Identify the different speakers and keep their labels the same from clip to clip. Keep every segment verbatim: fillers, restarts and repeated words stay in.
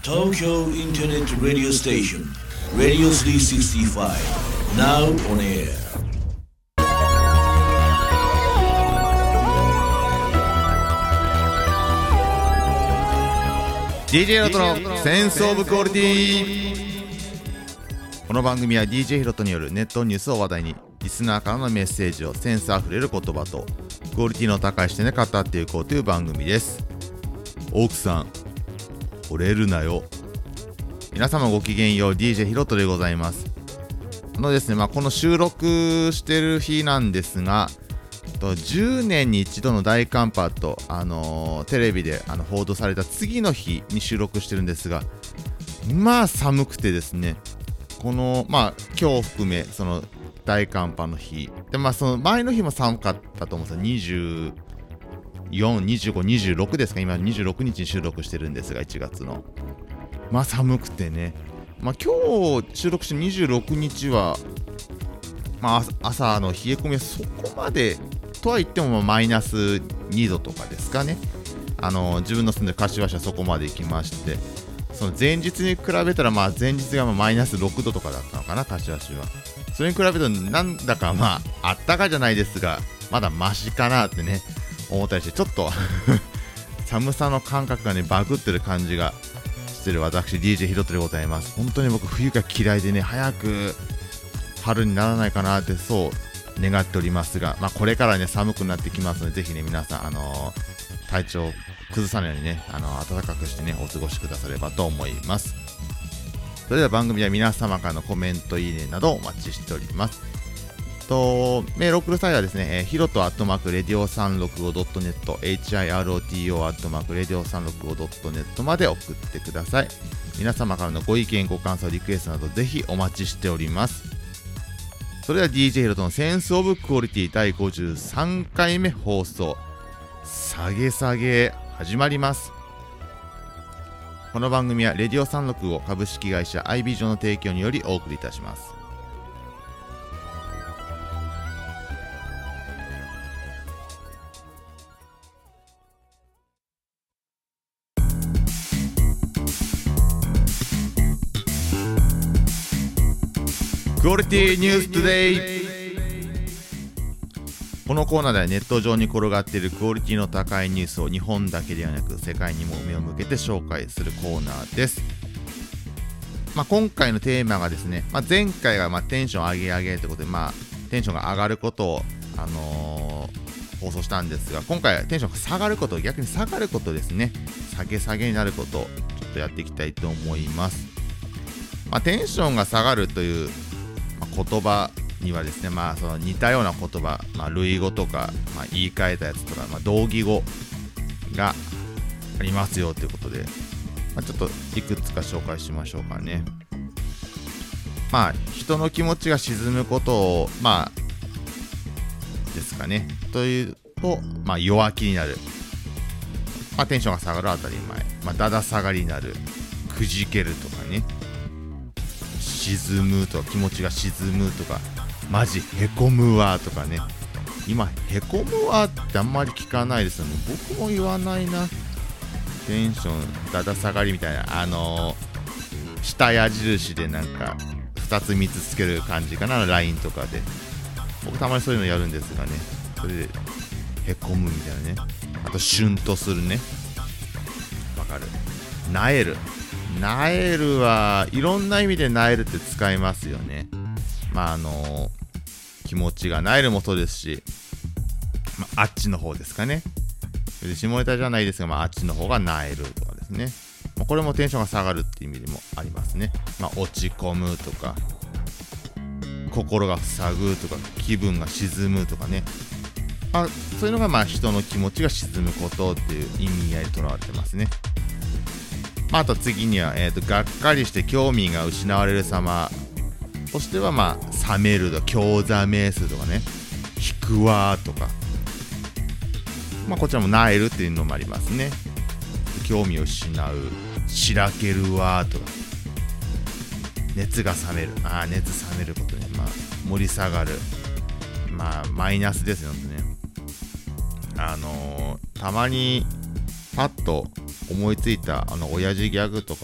Speaker 1: Tokyo Internet Radio Station Radio スリーシックスティーファイブ Now on air
Speaker 2: ディージェー ヒロトのセンスオブクオリティ。この番組は ディージェー ヒロトによるネットニュースを話題にリスナーからのメッセージをセンスあふれる言葉とクオリティの高い視点で語っていこうという番組です。奥さん惚れるなよ。皆様ごきげんよう、 ディージェー ヒロトでございます。あのですね、まあ、この収録してる日なんですが、じゅうねんに一度の大寒波と、あのー、テレビであの報道された次の日に収録してるんですが、まあ寒くてですね、このまあ今日含めその大寒波の日で、まあその前の日も寒かったと思うんですよ。にじゅうよん、にじゅうご、にじゅうろくですか。今にじゅうろくにちに収録してるんですが、いちがつのまあ寒くてね、まあ今日収録してにじゅうろくにちはまあ朝の冷え込みはそこまでとは言ってもマイナスにどとかですかね。あの自分の住んでる柏市はそこまで行きまして、その前日に比べたらまあ前日がまあマイナスろくどとかだったのかな、柏市は。それに比べるとなんだかまああったかじゃないですが、まだマシかなってね思ったりして、ちょっと寒さの感覚がねバグってる感じがしてる私 ディージェー ヒロトでございます。本当に僕冬が嫌いでね、早く春にならないかなってそう願っておりますが、まあ、これからね寒くなってきますので、ぜひね皆さん、あのー、体調を崩さないようにね、あのー、暖かくしてねお過ごしくださればと思います。それでは番組は皆様からのコメント、いいねなどお待ちしております。とメール送る際はですね、えー、ヒロトアットマークレディオさんろくごドットネット ヒロト アットマークレディオさんろくごドットネット まで送ってください。皆様からのご意見ご感想リクエストなどぜひお待ちしております。それでは ディージェー ヒロトのセンスオブクオリティだいごじゅうさんかいめ放送、下げ下げ始まります。この番組はレディオさんろくご株式会社アイビジョンの提供によりお送りいたします。クオリティニューストゥデイ。このコーナーではネット上に転がっているクオリティの高いニュースを日本だけではなく世界にも目を向けて紹介するコーナーです。まあ、今回のテーマがですね、まあ、前回がまあテンション上げ上げということで、まあ、テンションが上がることを、あのー、放送したんですが、今回はテンションが下がること、逆に下がることですね、下げ下げになることをちょっとやっていきたいと思います。まあ、テンションが下がるという言葉にはですね、まあその似たような言葉、まあ、類語とか、まあ、言い換えたやつとか、まあ、同義語がありますよということで、まあ、ちょっといくつか紹介しましょうかね。まあ人の気持ちが沈むことをまあですかねというと、まあ弱気になる、まあ、テンションが下がる当たり前、まあ、だだ下がりになる、くじけるとかね、沈むとか、気持ちが沈むとか、マジへこむわとかね。今へこむわってあんまり聞かないですよね。僕も言わないな。テンションだだ下がりみたいな、あのー、下矢印でなんかふたつみっつつける感じかな、 ライン とかで。僕たまにそういうのやるんですがね、それでへこむみたいなね。あとシュンとするね、わかる。なえるなえるはいろんな意味でなえるって使いますよね。まああのー、気持ちがなえるもそうですし、まあ、あっちの方ですかね。で下ネタじゃないですが、まあ、あっちの方がなえるとかですね。まあ、これもテンションが下がるっていう意味でもありますね。まあ、落ち込むとか、心が塞ぐとか、気分が沈むとかね。まあ、そういうのがまあ人の気持ちが沈むことっていう意味合いでとらわれてますね。まあ、あと次には、えーと、がっかりして興味が失われる様としては、まあ、冷めるとか、興ざめするとかね、引くわーとか、まあ、こちらもなえるっていうのもありますね。興味を失う、しらけるわーとか、熱が冷める、あー熱冷めることね、まあ、盛り下がる、まあ、マイナスですよね。あのー、たまにパッと思いついたあの親父ギャグとかを言っ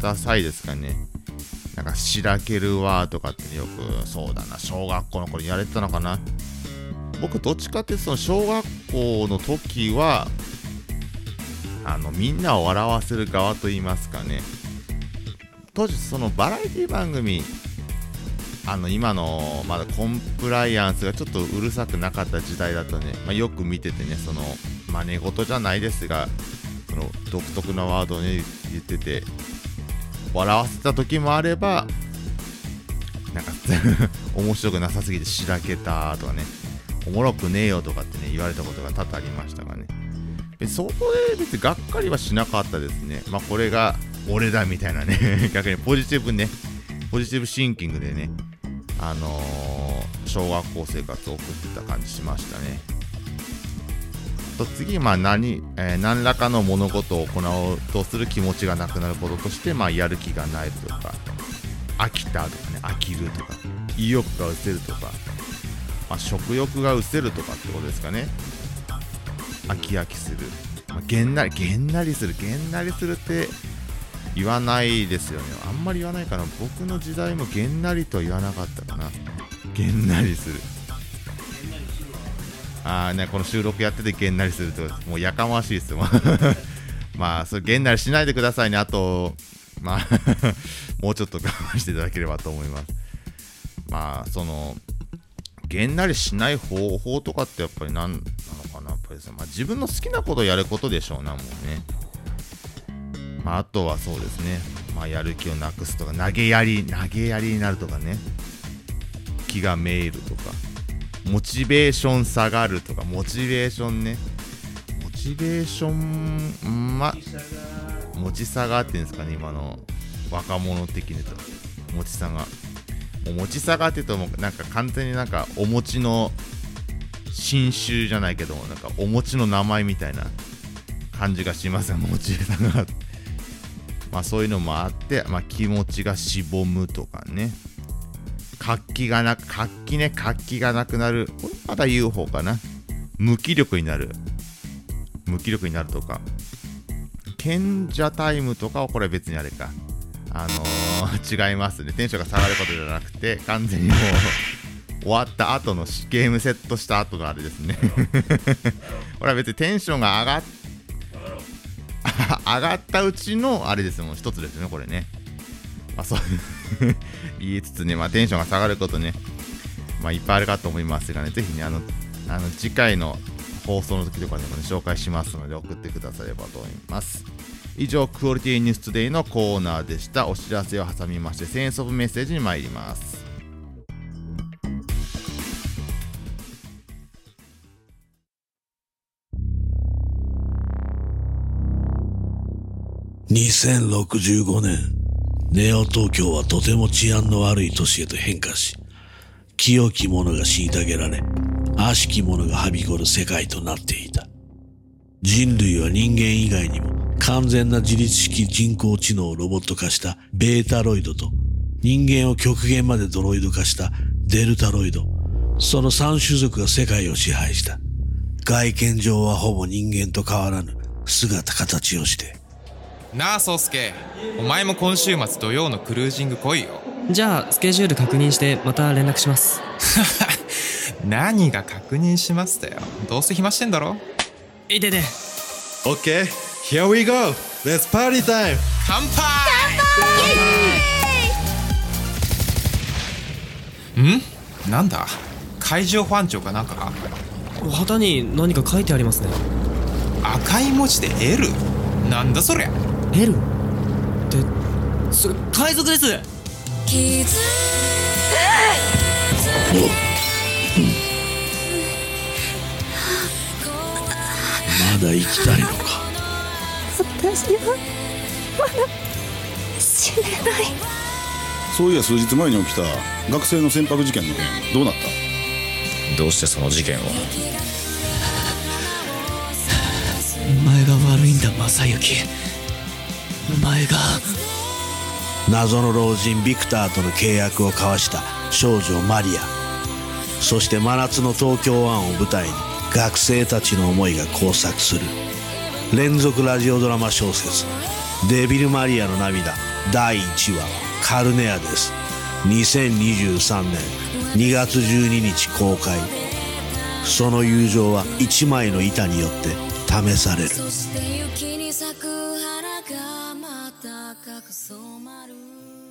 Speaker 2: た際ですかね。なんかしらけるわとかって、ね、よくそうだな、小学校の頃やれてたのかな。僕どっちかってその小学校の時はあのみんなを笑わせる側と言いますかね。当時そのバラエティ番組、あの今のまだコンプライアンスがちょっとうるさくなかった時代だとね、まあ、よく見ててね、その真似事じゃないですが、その独特なワードをね言ってて笑わせた時もあれば、なんか面白くなさすぎてしらけたとかね、おもろくねえよとかってね言われたことが多々ありましたがね。でそこで別にがっかりはしなかったですね。まあこれが俺だみたいなね逆にポジティブね、ポジティブシンキングでね、あのー、小学校生活を送ってた感じしましたね。と次、まあ何、えー、何らかの物事を行おうとする気持ちがなくなることとして、まあやる気がないとか、飽きたとかね、飽きるとか、意欲が失せるとか、まあ、食欲が失せるとかってことですかね。飽き飽きする、まあ、げんなりげんなりするげんなりするって言わないですよね。あんまり言わないかな。僕の時代もげんなりとは言わなかったかな。げんなりする、あーね、この収録やっててげんなりするともうやかましいですよまあそれげんなりしないでくださいね。あとまあもうちょっと我慢していただければと思います。まあそのげんなりしない方法とかってやっぱり何なのかな。やっぱりさ、まあ、自分の好きなことをやることでしょうな、もうね。まあ、あとはそうですね、まあ、やる気をなくすとか、投げやり投げやりになるとかね、気がめいるとか、モチベーション下がるとか、モチベーションね、モチベーション、ま、持ち下がってんですかね、今の若者的にと。持ち下が、もう持ち下がって言うともうなんか完全になんかお餅の新種じゃないけども、なんかお餅の名前みたいな感じがしますが、持ち下がまあそういうのもあって、まあ気持ちがしぼむとかね、活気がなく、活気ね、活気がなくなる。これまだ言う方かな。無気力になる。無気力になるとか。賢者タイムとかはこれ別にあれか。あのー、違いますね。テンションが下がることじゃなくて、完全にもう終わった後のゲームセットした後のあれですね。これは別にテンションが上がっ上がったうちのあれですもん、一つですね、これね。まあそう言いつつね、まあテンションが下がることね、まあいっぱいあるかと思いますがね、ぜひね、あの、あの次回の放送の時とかでもね、紹介しますので送ってくださればと思います。以上、クオリティニューストゥデイのコーナーでした。お知らせを挟みまして、センスオブメッセージに参ります。
Speaker 3: にせんろくじゅうごねん、ネオ東京はとても治安の悪い都市へと変化し、清き者が虐げられ、悪しき者がはびこる世界となっていた。人類は人間以外にも完全な自律式人工知能をロボット化したベータロイドと、人間を極限までドロイド化したデルタロイド、その三種族が世界を支配した。外見上はほぼ人間と変わらぬ姿形をして。
Speaker 4: なあ宗介、お前も今週末土曜のクルージング来いよ。
Speaker 5: じゃあスケジュール確認してまた連絡します
Speaker 4: 何が確認しますだよ、どうせ暇してんだろ。
Speaker 5: いてて
Speaker 6: OK, here we go. Let's party time.
Speaker 4: 乾杯。ん？なんだ、海上保安庁かなんか。
Speaker 5: 旗に何か書いてありますね。
Speaker 4: 赤い文字で エル？ なんだそりゃ。
Speaker 5: エル ってそれ海賊です。
Speaker 3: まだ生きたいのか。
Speaker 7: 私はまだ死ねない。
Speaker 8: そういや数日前に起きた学生の船舶事件の件どうなった？
Speaker 9: どうしてその事件を？
Speaker 5: お前が悪いんだ正幸。お前が。
Speaker 3: 謎の老人ビクターとの契約を交わした少女マリア、そして真夏の東京湾を舞台に学生たちの思いが交錯する連続ラジオドラマ小説デビルマリアの涙だいいちわカルネアです。にせんにじゅうさんねんにがつじゅうににち公開。その友情はいちまいの板によって試される。
Speaker 9: そして雪に咲く花がまた赤く染まる。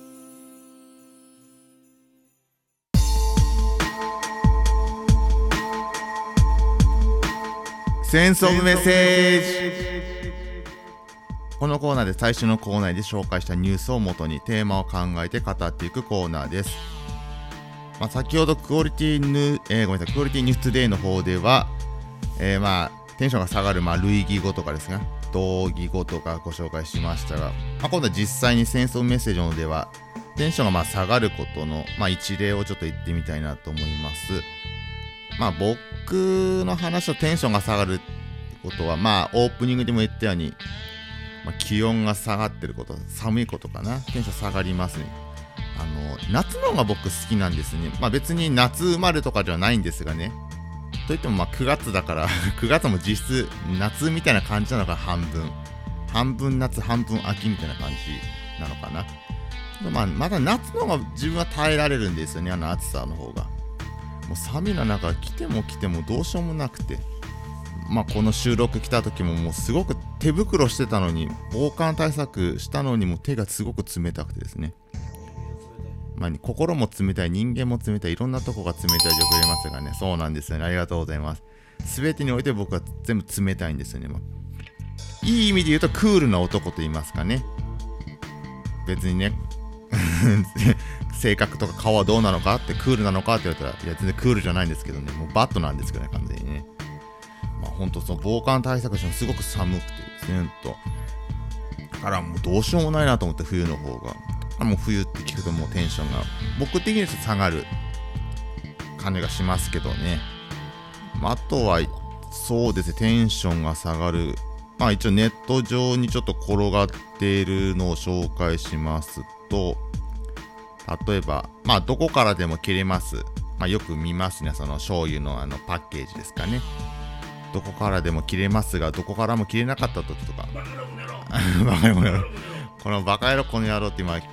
Speaker 2: センスオブメッセージ。このコーナーで最初のコーナーで紹介したニュースをもとにテーマを考えて語っていくコーナーです。まあ、先ほどクオリティヌ、えー、ごめんなさいクオリティニューストゥデイの方では、えー、まあテンションが下がる、まあ、類義語とかですね、同義語とかご紹介しましたが、まあ、今度は実際にセンスオブメッセージの方ではテンションがまあ下がることの、まあ、一例をちょっと言ってみたいなと思います。まあ僕の話とテンションが下がることは、まあオープニングでも言ったように、まあ、気温が下がってること、寒いことかな、テンション下がりますね。あの夏の方が僕好きなんですね。まあ別に夏生まれとかではないんですがね。といってもまあくがつだからくがつも実質夏みたいな感じなのか、半分半分夏半分秋みたいな感じなのかな。まあまだ夏の方が自分は耐えられるんですよね、あの暑さの方が。もう寒いの中来ても来てもどうしようもなくて、まあこの収録来た時ももうすごく手袋してたのに、防寒対策したのにも手がすごく冷たくてですね、まあ、心も冷たい、人間も冷たい、いろんなとこが冷たいで遅れますがね。そうなんですよね、ありがとうございます。全てにおいて僕は全部冷たいんですよね。まあ、いい意味で言うとクールな男と言いますかね。別にね性格とか顔はどうなのかって、クールなのかって言われたら、いや全然クールじゃないんですけどね、もうバッドなんですけどね、完全にね。まあ本当その防寒対策してもすごく寒くてですね、とだからもうどうしようもないなと思って、冬の方がもう冬って聞くともうテンションが僕的には下がる感じがしますけどね。まあ、あとはそうですね、テンションが下がる、まあ一応ネット上にちょっと転がっているのを紹介しますと、例えばまあどこからでも切れます、まあよく見ますね、その醤油のあのパッケージですかね。どこからでも切れますが、どこからも切れなかった時とかバカ野郎バカ野郎このバカ野郎この野郎って今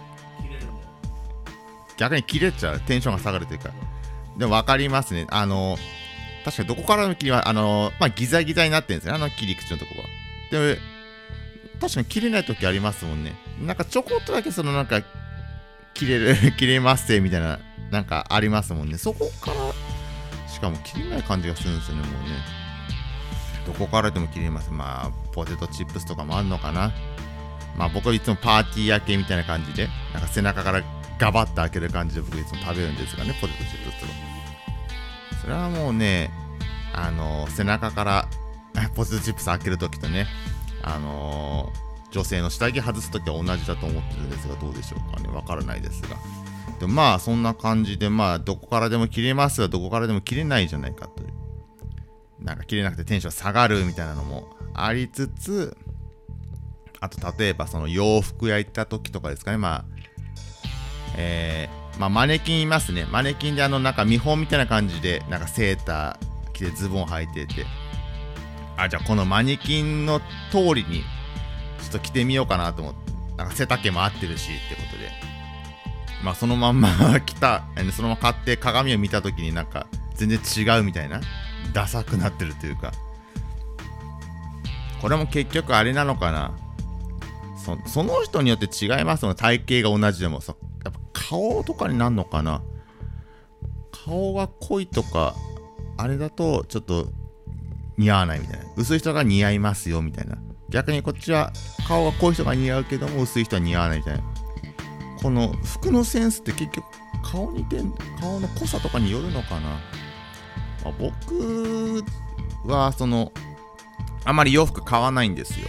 Speaker 2: 逆に切れちゃう、テンションが下がるというか。でも分かりますね。あの確かにどこからの切りはあのまあギザギザになってるんですよね、あの切り口のとこは。で確かに切れない時ありますもんね。なんかちょこっとだけそのなんか切れる切れますせみたいななんかありますもんね。そこからしかも切れない感じがするんですよね、もうね。どこからでも切れます。まあポテトチップスとかもあるのかな。まあ僕はいつもパーティー焼けみたいな感じで、なんか背中からガバッと開ける感じで僕いつも食べるんですがね、ポテトチップスを。それはもうね、あのー、背中からポテトチップス開けるときとね、あのー、女性の下着外すときは同じだと思ってるんですが、どうでしょうかね、わからないですが。でもまあそんな感じで、まあどこからでも切れますが、どこからでも切れないじゃないかという。なんか切れなくてテンション下がるみたいなのもありつつ、あと例えばその洋服屋行った時とかですかね、まあえー、まあマネキンいますね。マネキンであのなんか見本みたいな感じでなんかセーター着てズボン履いてて、あ、じゃあこのマネキンの通りにちょっと着てみようかなと思って、なんか背丈も合ってるしってことで、まあそのまんま着た、そのまま買って鏡を見た時になんか全然違うみたいな、ダサくなってるというか、これも結局あれなのかな、そ, その人によって違いますの、体型が同じでもさ、やっぱ顔とかになるのかな。顔が濃いとかあれだとちょっと似合わないみたいな、薄い人が似合いますよみたいな、逆にこっちは顔が濃い人が似合うけども薄い人は似合わないみたいな、この服のセンスって結局顔にて顔の濃さとかによるのかな。まあ、僕はそのあまり洋服買わないんですよ。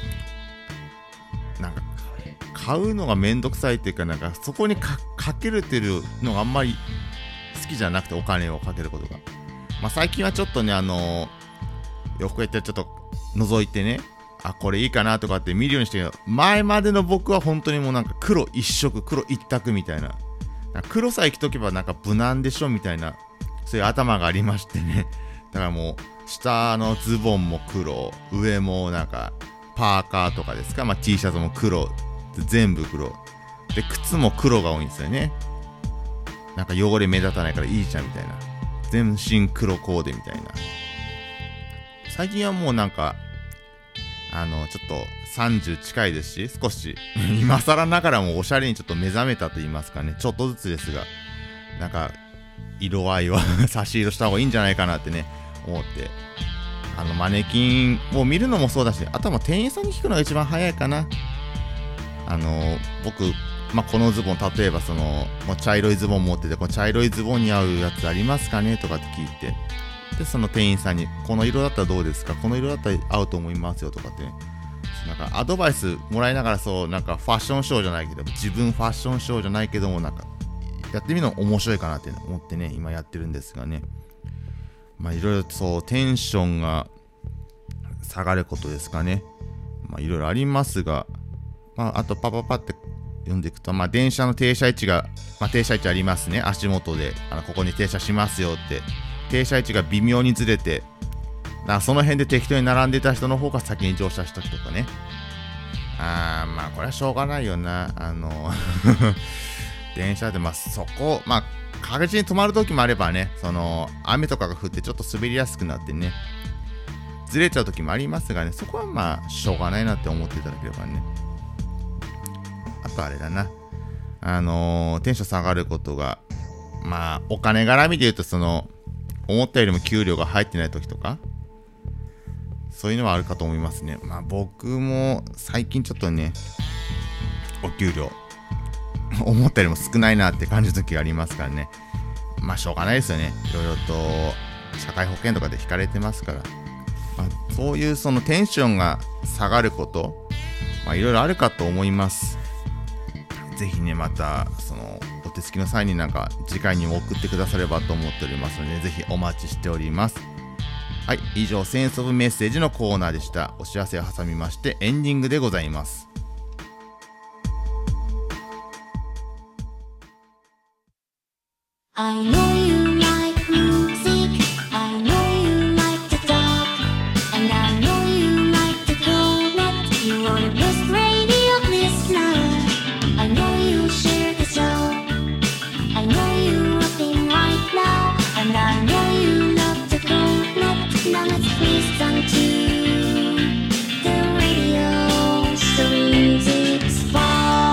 Speaker 2: なんか買うのがめんどくさいっていうか、なんかそこに か, かけるてるのがあんまり好きじゃなくて、お金をかけることが、まあ最近はちょっとね、あのー、洋服屋ってちょっと覗いてね、あ、これいいかなとかって見るようにしてるけど、前までの僕は本当にもうなんか黒一色、黒一択みたいな、なんか黒さえ着とけばなんか無難でしょみたいな、そういう頭がありましてね。だからもう下のズボンも黒、上もなんかパーカーとかですか、まあ T シャツも黒、全部黒で靴も黒が多いんですよね。なんか汚れ目立たないからいいじゃんみたいな、全身黒コーデみたいな。最近はもうなんかあのちょっとさんじゅう近いですし、少し今更ながらもおしゃれにちょっと目覚めたと言いますかね、ちょっとずつですが、なんか色合いは差し色した方がいいんじゃないかなってね思って、あのマネキンを見るのもそうだし、あとはもう店員さんに聞くのが一番早いかな。あの僕、まあ、このズボン例えばそのもう茶色いズボン持ってて、この茶色いズボンに合うやつありますかねとかって聞いて、でその店員さんにこの色だったらどうですか、この色だったら合うと思いますよとかってね、なんかアドバイスもらいながら、そうなんかファッションショーじゃないけど、自分ファッションショーじゃないけども、なんかやってみるの面白いかなって思ってね今やってるんですがね。まあいろいろそうテンションが下がることですかね。まあいろいろありますが、まああとパパパって読んでいくと、まあ電車の停車位置が、まあ停車位置ありますね。足元であのここに停車しますよって、停車位置が微妙にずれて、だその辺で適当に並んでた人の方が先に乗車した人とかね。あーまあこれはしょうがないよな。あの電車でまあそこまあ確実に止まる時もあればね、その雨とかが降ってちょっと滑りやすくなってねずれちゃう時もありますがね、そこはまあしょうがないなって思っていただければね。あとあれだな、あのー、テンション下がることが、まあお金絡みで言うと、その思ったよりも給料が入ってない時とか、そういうのはあるかと思いますね。まあ僕も最近ちょっとねお給料思ったよりも少ないなって感じる時がありますからね。まあしょうがないですよね。いろいろと社会保険とかで引かれてますから、まあ、そういうそのテンションが下がること、まあいろいろあるかと思います。ぜひねまたそのお手つきの際になんか次回にも送ってくださればと思っておりますので、ぜひお待ちしております。はい、以上センスオブメッセージのコーナーでした。お知らせを挟みましてエンディングでございます。
Speaker 9: I know you like music, I know you like to talk, and I know you like to go net. You are the best radio listener. I know you share the show, I know you rocking right now, and I know you love to go net. Now let's listen to the radio, so music's fine.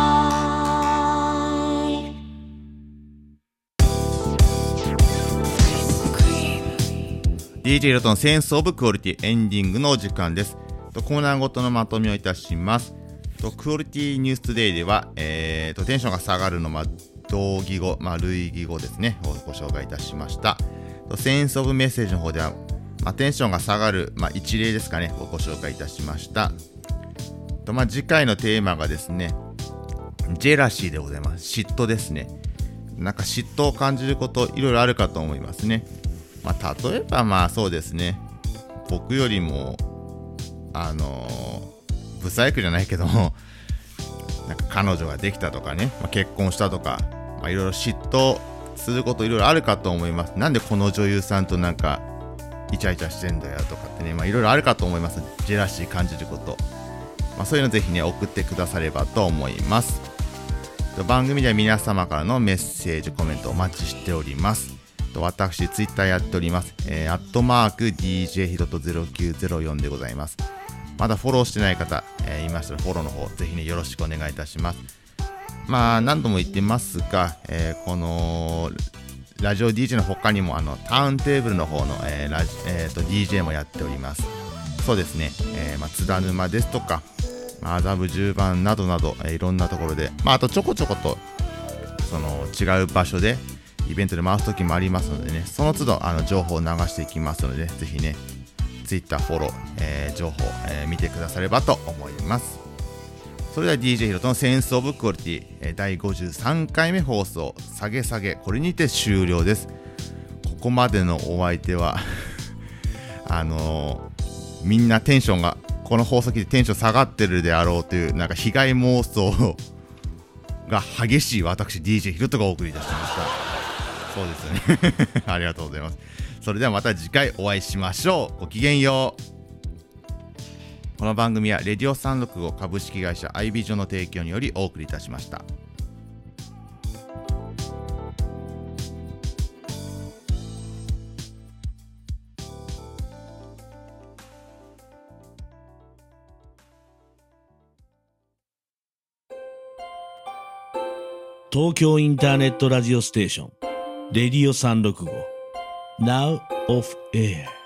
Speaker 2: ディージェー ロトのセンスオブクオリティエンディングのお時間です。コーナーごとのまとめをいたします。クオリティニューストゥデイでは、えー、とテンションが下がるのは同義語、まあ、類義語ですねをご紹介いたしました。センスオブメッセージの方では、まあ、テンションが下がる、まあ、一例ですかねをご紹介いたしました。と、まあ、次回のテーマがですねジェラシーでございます。嫉妬ですね。なんか嫉妬を感じることいろいろあるかと思いますね。まあ、例えばまあそうですね、僕よりもあのー、ブサイクじゃないけどもなんか彼女ができたとかね、まあ、結婚したとか、まあ、いろいろ嫉妬することいろいろあるかと思います。なんでこの女優さんとなんかイチャイチャしてんだよとかってね、まあいろいろあるかと思います。ジェラシー感じること、まあ、そういうのぜひね送ってくださればと思います。番組では皆様からのメッセージコメントお待ちしております。私ツイッターやっております。えー、アットマーク ディージェー ヒロトゼロきゅうゼロよんでございます。まだフォローしてない方、えー、いましたらフォローの方ぜひねよろしくお願いいたします。まあ何度も言ってますが、えー、このラジオ ディージェー の他にもあのターンテーブルの方の、えーラジえー、と ディージェー もやっております。そうですね、えーまあ、津田沼ですとか麻布十番などなど、えー、いろんなところで、まあ、あとちょこちょことその違う場所でイベントで回す時もありますのでね、その都度あの情報を流していきますので、ぜひね Twitter フォロー、えー、情報、えー、見てくださればと思います。それでは ディージェー ヒロトのセンスオブクオリティ、えー、だいごじゅうさんかいめ放送下げ下げ、これにて終了です。ここまでのお相手はあのー、みんなテンションがこの放送機でテンション下がってるであろうというなんか被害妄想が激しい私 ディージェー ヒロトがお送りいたしました。そうですよねありがとうございます。それではまた次回お会いしましょう。ごきげんよう。この番組はレディオさんろくご株式会社アイビジョンの提供によりお送りいたしました。
Speaker 3: 東京インターネットラジオステーションレディオさんろくご Now of Air